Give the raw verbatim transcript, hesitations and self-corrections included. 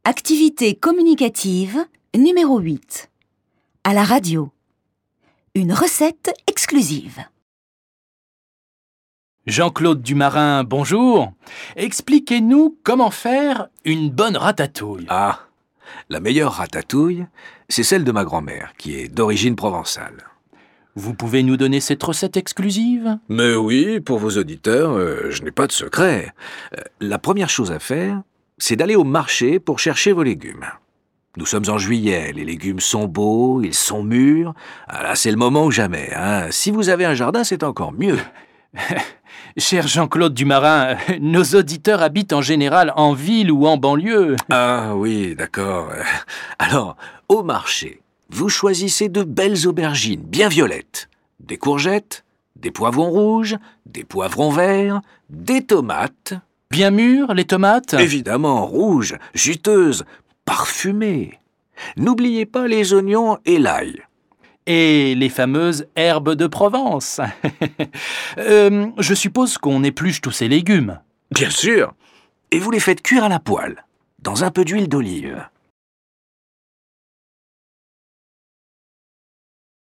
Activité communicative numéro huit. À la radio. Une recette exclusive. Jean-Claude Dumarin, bonjour. Expliquez-nous comment faire une bonne ratatouille. Ah, la meilleure ratatouille, c'est celle de ma grand-mère, qui est d'origine provençale. Vous pouvez nous donner cette recette exclusive ? Mais oui, pour vos auditeurs, euh, je n'ai pas de secret. Euh, la première chose à faire, c'est d'aller au marché pour chercher vos légumes. Nous sommes en juillet, les légumes sont beaux, ils sont mûrs. Ah là, c'est le moment ou jamais, hein. Si vous avez un jardin, c'est encore mieux. Cher Jean-Claude Dumarin, nos auditeurs habitent en général en ville ou en banlieue. Ah oui, d'accord. Alors, au marché, vous choisissez de belles aubergines bien violettes, des courgettes, des poivrons rouges, des poivrons verts, des tomates. Bien mûres, les tomates ? Évidemment, rouges, juteuses, parfumées. N'oubliez pas les oignons et l'ail. Et les fameuses herbes de Provence. euh, je suppose qu'on épluche tous ces légumes. Bien sûr. Et vous les faites cuire à la poêle, dans un peu d'huile d'olive.